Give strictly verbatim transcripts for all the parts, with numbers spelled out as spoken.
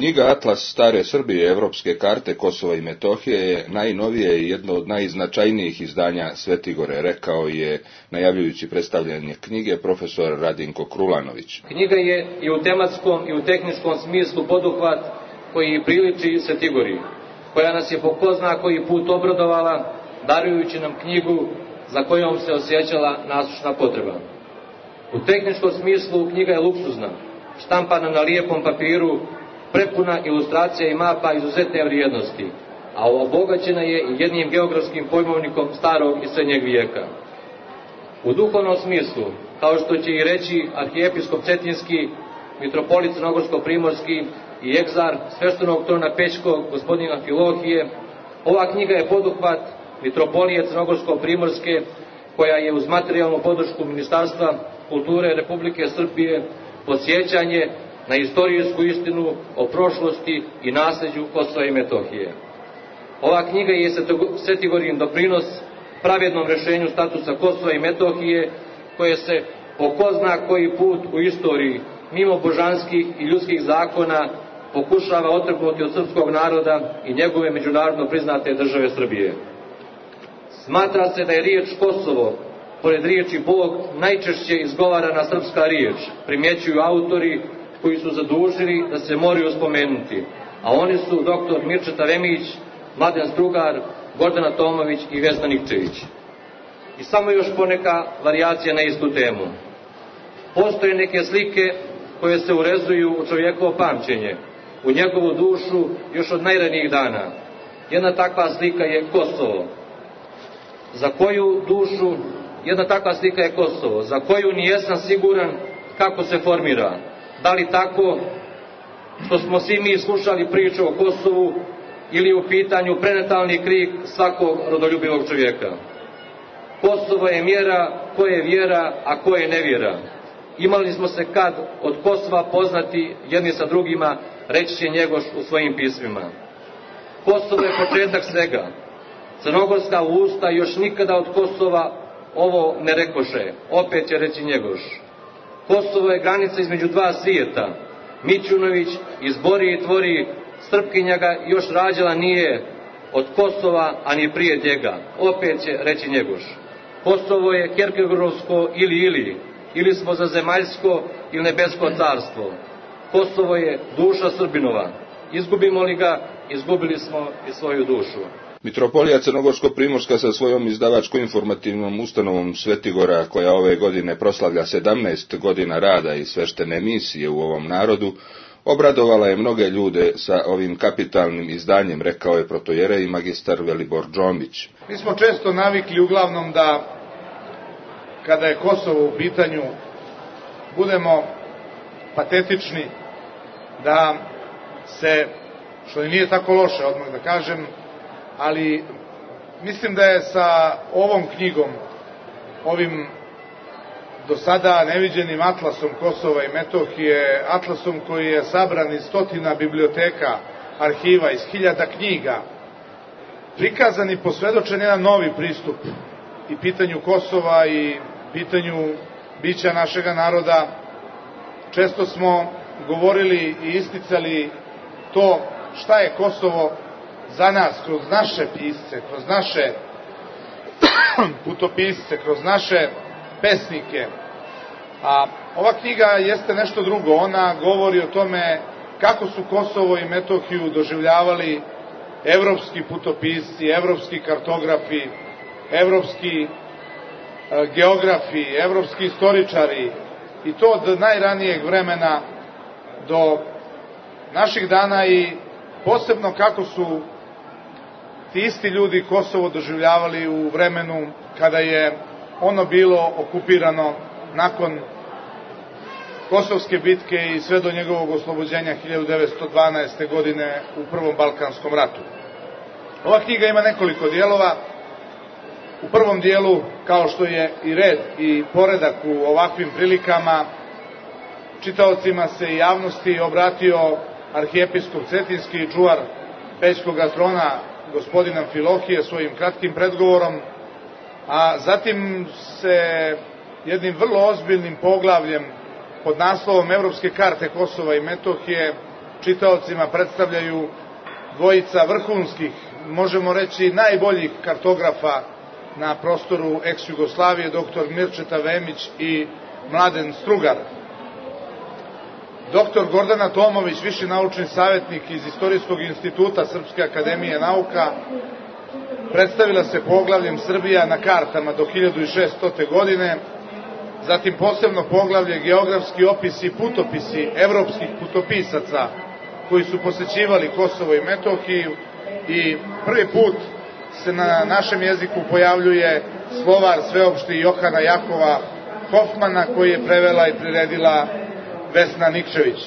Knjiga Atlas stare Srbije, evropske karte Kosova i Metohije je najnovije i jedno od najznačajnijih izdanja Svetigore, rekao je, najavljujući predstavljanje knjige, profesor Radinko Krulanović. Knjiga je i u tematskom i u tehničkom smislu poduhvat koji priliči Svetigori, koja nas je po ko zna koji put obradovala, darujući nam knjigu za kojom se osjećala nasušna potreba. U tehničkom smislu knjiga je luksuzna, štampana na lijepom papiru, prepuna ilustracija i mapa izuzetne vrijednosti, a obogaćena je i jednim geografskim pojmovnikom starog i srednjeg vijeka. U duhovnom smislu, kao što će i reći arhijepiskop Cetinski, mitropolit Crnogorsko-primorski i egzar sveštenog trona Pećkog, gospodina Filohije, ova knjiga je poduhvat mitropolije Crnogorsko-primorske, koja je uz materijalnu podršku Ministarstva kulture Republike Srbije podsjećanje na istorijsku istinu o prošlosti i nasleđu Kosova i Metohije. Ova knjiga je Svetigorin doprinos pravednom rešenju statusa Kosova i Metohije, koje se po ko zna koji put u istoriji, mimo božanskih i ljudskih zakona, pokušava otrgnuti od srpskog naroda i njegove međunarodno priznate države Srbije. Smatra se da je riječ Kosovo, pored riječi Bog, najčešće izgovarana srpska riječ, primjećuju autori koji su zadužili da se moraju spomenuti, a oni su doktor Mirčeta Vemić, Mladen Strugar, Gordana Tomović i Vesna Nikčević. I samo još poneka varijacija na istu temu. Postoje neke slike koje se urezuju u čovjekovo pamćenje, u njegovu dušu još od najranijih dana. Jedna takva slika je Kosovo, za koju dušu, jedna takva slika je Kosovo, za koju nijesam siguran kako se formira. Da li tako što smo svi mi slušali priču o Kosovu ili u pitanju prenatalni krik svakog rodoljubivog čovjeka. Kosovo je mjera ko je vjera, a ko je nevjera. Imali smo se kad od Kosova poznati jedni sa drugima, reći će Njegoš u svojim pismima. Kosovo je početak svega. Crnogorska usta još nikada od Kosova ovo ne rekoše, opet će reći Njegoš. Kosovo je granica između dva svijeta. Mićunović izbori i tvori, Srpkinja ga još rađala nije od Kosova, a ni prije njega, opet će reći Njegoš. Kosovo je Kjerkegorovsko ili ili, ili smo za zemaljsko ili nebesko carstvo. Kosovo je duša Srbinova. Izgubimo li ga, izgubili smo i svoju dušu. Mitropolija Crnogorsko-primorska sa svojom izdavačko-informativnom ustanovom Svetigora, koja ove godine proslavlja sedamnaest godina rada i sveštene misije u ovom narodu, obradovala je mnoge ljude sa ovim kapitalnim izdanjem, rekao je protojerej magistar Velibor Džombić. Mi smo često navikli uglavnom da, kada je Kosovo u pitanju, budemo patetični, da se, što i nije tako loše, odmah da kažem, ali mislim da je sa ovom knjigom, ovim do sada neviđenim atlasom Kosova i Metohije, atlasom koji je sabran iz stotina biblioteka, arhiva, iz hiljada knjiga, prikazan i posvedočen jedan novi pristup i pitanju Kosova i pitanju bića našega naroda. Često smo govorili i isticali to šta je Kosovo za nas, kroz naše pisce, kroz naše putopisce, kroz naše pesnike. A ova knjiga jeste nešto drugo. Ona govori o tome kako su Kosovo i Metohiju doživljavali evropski putopisci, evropski kartografi, evropski geografi, evropski istoričari, i to od najranijeg vremena do naših dana, i posebno kako su ti isti ljudi Kosovo doživljavali u vremenu kada je ono bilo okupirano nakon Kosovske bitke i sve do njegovog oslobođenja hiljadu devetsto dvanaeste. godine u Prvom Balkanskom ratu. Ova knjiga ima nekoliko dijelova. U prvom dijelu, kao što je i red i poredak u ovakvim prilikama, čitaocima se i javnosti obratio arhijepiskop Cetinski i čuvar Pećkog trona, gospodin Amfilohije, svojim kratkim predgovorom, a zatim se jednim vrlo ozbiljnim poglavljem pod naslovom Evropske karte Kosova i Metohije čitaocima predstavljaju dvojica vrhunskih, možemo reći najboljih kartografa na prostoru ex-Jugoslavije, doktor Mirčeta Vemić i Mladen Strugar. Doktor Gordana Tomović, viši naučni savjetnik iz Istorijskog instituta Srpske akademije nauka, predstavila se poglavljem Srbija na kartama do hiljadu šeststote. godine, zatim posebno poglavlje geografski opisi i putopisi evropskih putopisaca koji su posećivali Kosovo i Metohiju, i prvi put se na našem jeziku pojavljuje slovar sveopšti Johana Jakova Hofmana, koji je prevela i priredila Vesna Nikčević.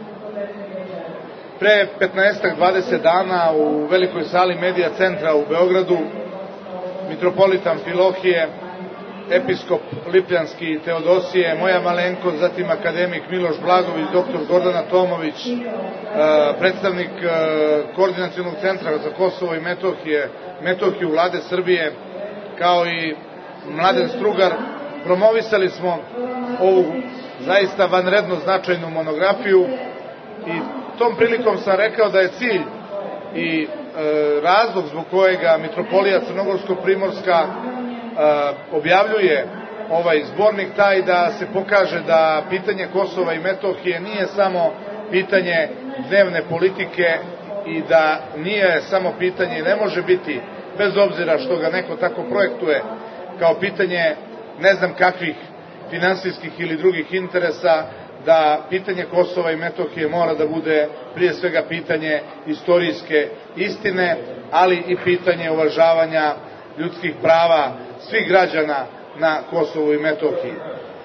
Pre petnaestak dvadeset dana u velikoj sali Medija centra u Beogradu mitropolitan Filohije, episkop Lipljanski Teodosije, moja malenkost, zatim akademik Miloš Blagović, doktor Gordana Tomović, predstavnik Koordinacionog centra za Kosovo i Metohije, Metohiju Vlade Srbije, kao i Mladen Strugar, promovisali smo ovu zaista vanredno značajnu monografiju i tom prilikom sam rekao da je cilj i razlog zbog kojega Mitropolija Crnogorsko-Primorska objavljuje ovaj zbornik taj da se pokaže da pitanje Kosova i Metohije nije samo pitanje dnevne politike i da nije samo pitanje i ne može biti, bez obzira što ga neko tako projektuje, kao pitanje ne znam kakvih finansijskih ili drugih interesa, da pitanje Kosova i Metohije mora da bude prije svega pitanje istorijske istine, ali i pitanje uvažavanja ljudskih prava svih građana na Kosovu i Metohiji.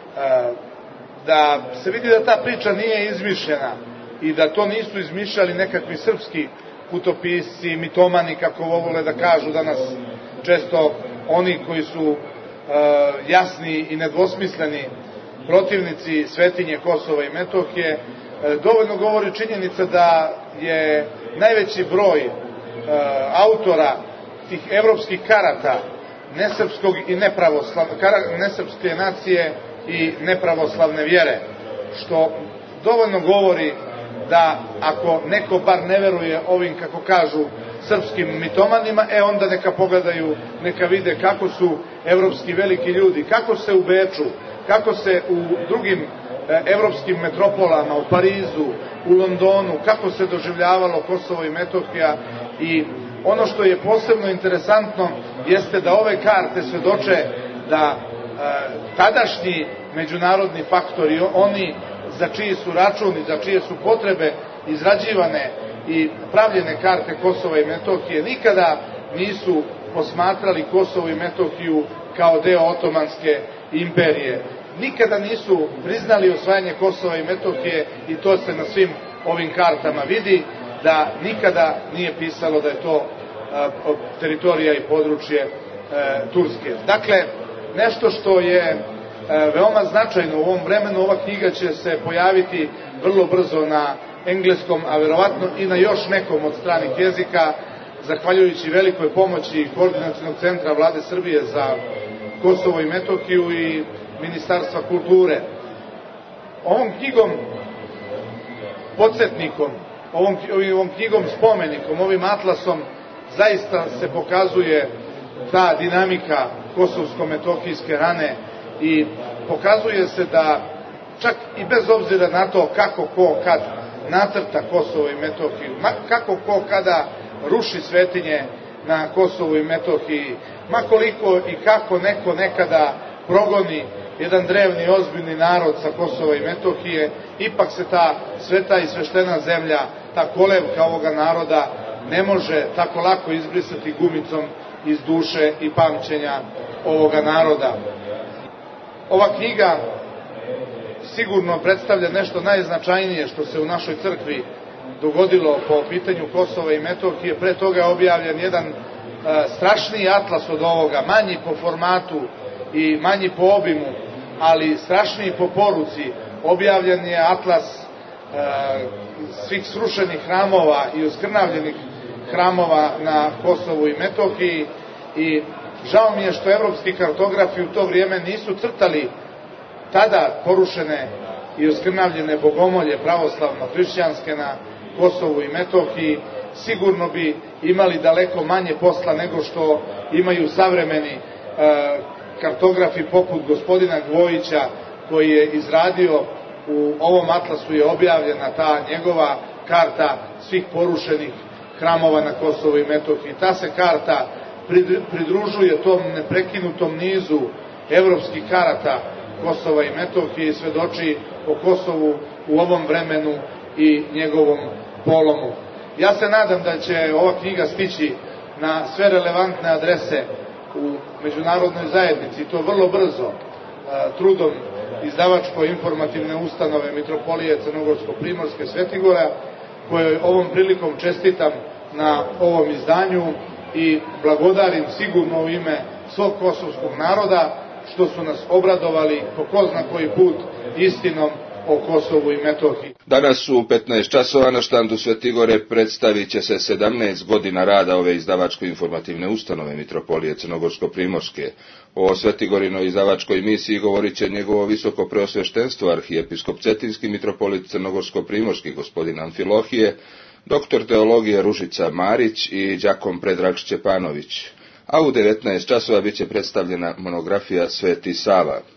Da se vidi da ta priča nije izmišljena i da to nisu izmišljali nekakvi srpski putopisci, mitomani, kako vole da kažu danas često oni koji su jasni i nedvosmisleni protivnici svetinje Kosova i Metohije. Dovoljno govori činjenica da je najveći broj autora tih evropskih karata nesrpskog i nepravoslavne, nesrpske nacije i nepravoslavne vjere, što dovoljno govori da ako neko bar ne veruje ovim, kako kažu, srpskim mitomanima, e onda neka pogledaju, neka vide kako su evropski veliki ljudi, kako se u Beču, kako se u drugim evropskim metropolama, u Parizu, u Londonu, kako se doživljavalo Kosovo i Metohija. I ono što je posebno interesantno jeste da ove karte svedoče da e, tadašnji međunarodni faktori, oni za čiji su računi, za čije su potrebe izrađivane i pravljene karte Kosova i Metohije, nikada nisu posmatrali Kosovo i Metohiju kao deo Otomanske imperije. Nikada nisu priznali osvajanje Kosova i Metohije i to se na svim ovim kartama vidi, da nikada nije pisalo da je to a, teritorija i područje a, Turske. Dakle, nešto što je a, veoma značajno u ovom vremenu, ova knjiga će se pojaviti vrlo brzo na engleskom, a verovatno i na još nekom od stranih jezika, zahvaljujući velikoj pomoći Koordinacionog centra Vlade Srbije za Kosovo i Metohiju i Ministarstva kulture. Ovom knjigom, podsjetnikom, ovom, ovom knjigom spomenikom, ovim atlasom, zaista se pokazuje ta dinamika kosovsko-metohijske rane i pokazuje se da čak i bez obzira na to kako ko kad nacrta Kosovo i Metohiju, kako ko kada ruši svetinje na Kosovu i Metohiji, ma koliko i kako neko nekada progoni jedan drevni ozbiljni narod sa Kosova i Metohije, ipak se ta sveta i sveštena zemlja, ta kolevka ovoga naroda ne može tako lako izbrisati gumicom iz duše i pamćenja ovoga naroda. Ova knjiga sigurno predstavlja nešto najznačajnije što se u našoj crkvi dogodilo po pitanju Kosova i Metohije. Pre toga je objavljen jedan e, strašniji atlas od ovoga, manji po formatu i manji po obimu, ali strašniji po poruci. Objavljen je atlas e, svih srušenih hramova i oskrnavljenih hramova na Kosovu i Metohiji i žao mi je što evropski kartografi u to vrijeme nisu crtali tada porušene i oskrnavljene bogomolje pravoslavno-hrišćanske na Kosovu i Metohiji, sigurno bi imali daleko manje posla nego što imaju savremeni e, kartografi poput gospodina Gvojića, koji je izradio, u ovom atlasu je objavljena ta njegova karta svih porušenih hramova na Kosovu i Metohiji. Ta se karta pridružuje tom neprekinutom nizu evropskih karata Kosova i Metohije i svedoči o Kosovu u ovom vremenu i njegovom polomu. Ja se nadam da će ova knjiga stići na sve relevantne adrese u međunarodnoj zajednici, i to vrlo brzo, trudom izdavačko-informativne ustanove Mitropolije Crnogorsko-Primorske Svetigora, kojoj ovom prilikom čestitam na ovom izdanju i blagodarim sigurno u ime svog kosovskog naroda što su nas obradovali po ko zna koji put istinom o Kosovu i Metohiji. Danas u petnaest časova na štandu Svetigore predstavit će se sedamnaest godina rada ove izdavačko-informativne ustanove Mitropolije Crnogorsko-Primorske. O Svetigorinoj izdavačkoj misiji govorit će njegovo visoko preosveštenstvo arhijepiskop Cetinski mitropolit Crnogorsko-Primorski gospodin Amfilohije, doktor teologije Ružica Marić i đakom Predrag Šćepanović. A u devetnaest časova bit će predstavljena monografija Sveti Sava.